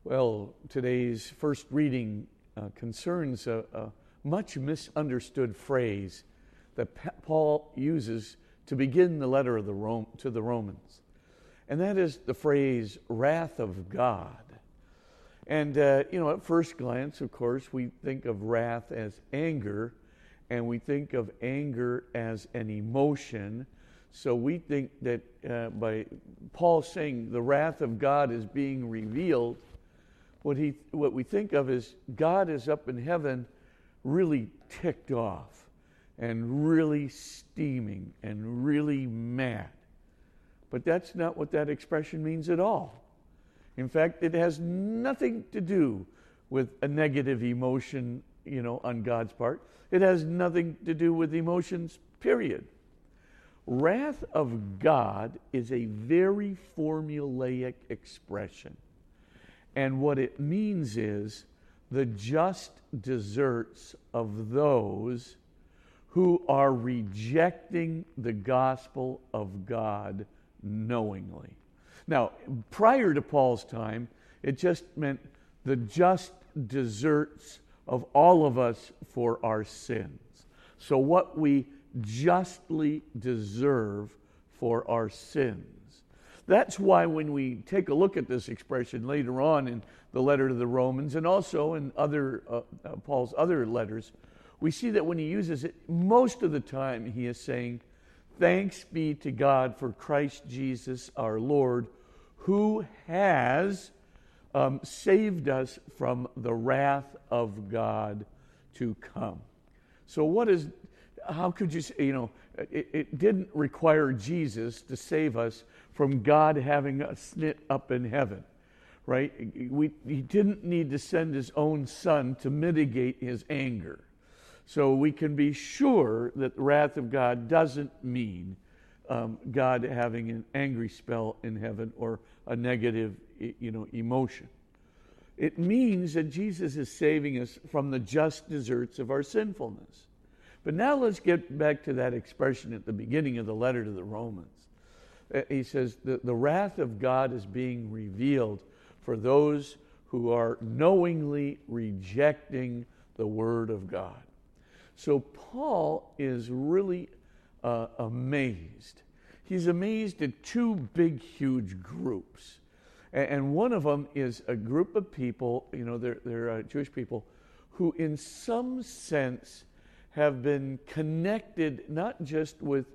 Well, today's first reading concerns a much misunderstood phrase that Paul uses to begin the letter of to the Romans. And that is the phrase, wrath of God. And, at first glance, of course, we think of wrath as anger, and we think of anger as an emotion. So we think that by Paul saying the wrath of God is being revealed, what we think of is God is up in heaven really ticked off and really steaming and really mad. But that's not what that expression means at all. In fact, it has nothing to do with a negative emotion, on God's part. It has nothing to do with emotions, period. Wrath of God is a very formulaic expression. And what it means is the just deserts of those who are rejecting the gospel of God knowingly. Now, prior to Paul's time, it just meant the just deserts of all of us for our sins. So what we justly deserve for our sins. That's why when we take a look at this expression later on in the letter to the Romans and also in Paul's other letters, we see that when he uses it, most of the time he is saying, "Thanks be to God for Christ Jesus our Lord, who has saved us from the wrath of God to come." So how could you say, it didn't require Jesus to save us from God having us knit up in heaven, right? He didn't need to send his own son to mitigate his anger. So we can be sure that the wrath of God doesn't mean God having an angry spell in heaven or a negative, emotion. It means that Jesus is saving us from the just deserts of our sinfulness. But now let's get back to that expression at the beginning of the letter to the Romans. He says the wrath of God is being revealed for those who are knowingly rejecting the Word of God. So Paul is really amazed. He's amazed at two big, huge groups. And one of them is a group of people, they're Jewish people, who in some sense have been connected not just with,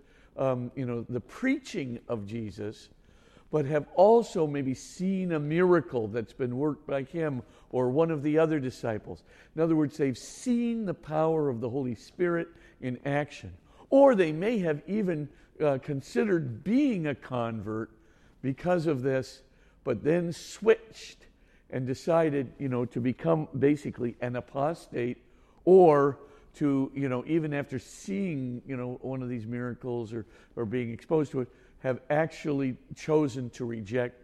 the preaching of Jesus, but have also maybe seen a miracle that's been worked by him or one of the other disciples. In other words, they've seen the power of the Holy Spirit in action. Or they may have even considered being a convert because of this, but then switched and decided, to become basically an apostate, or to, even after seeing, one of these miracles or being exposed to it, have actually chosen to reject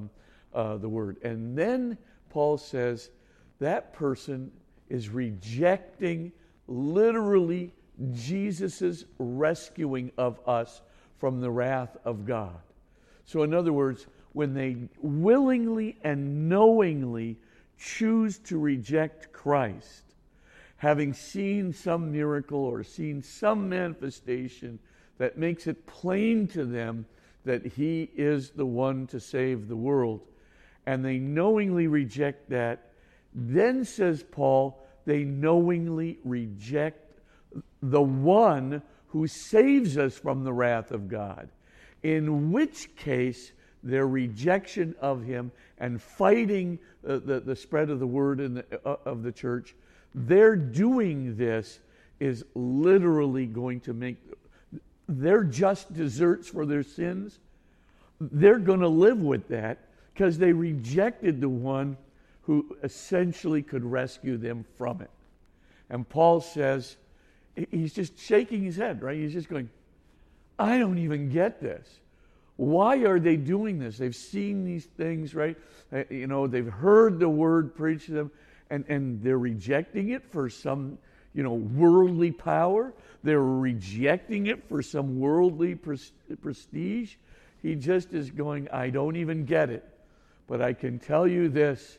the word. And then Paul says that person is rejecting literally Jesus' rescuing of us from the wrath of God. So in other words, when they willingly and knowingly choose to reject Christ, having seen some miracle or seen some manifestation that makes it plain to them that he is the one to save the world, and they knowingly reject that, then, says Paul, they knowingly reject the one who saves us from the wrath of God, in which case their rejection of him and fighting the spread of the word of the church, their doing this is literally going to make their just deserts for their sins. They're going to live with that because they rejected the one who essentially could rescue them from it. And Paul says, he's just shaking his head, right? He's just going, I don't even get this. Why are they doing this? They've seen these things, right? They've heard the word preached to them, and they're rejecting it for some, worldly power. They're rejecting it for some worldly prestige. He just is going, I don't even get it. But I can tell you this,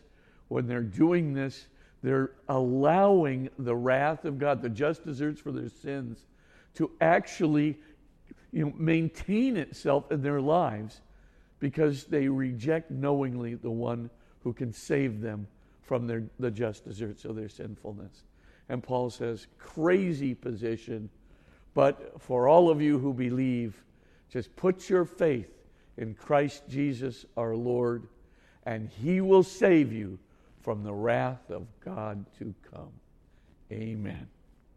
when they're doing this, they're allowing the wrath of God, the just deserts for their sins, to actually maintain itself in their lives because they reject knowingly the one who can save them from the just deserts of their sinfulness. And Paul says, crazy position, but for all of you who believe, just put your faith in Christ Jesus our Lord, and He will save you from the wrath of God to come. Amen.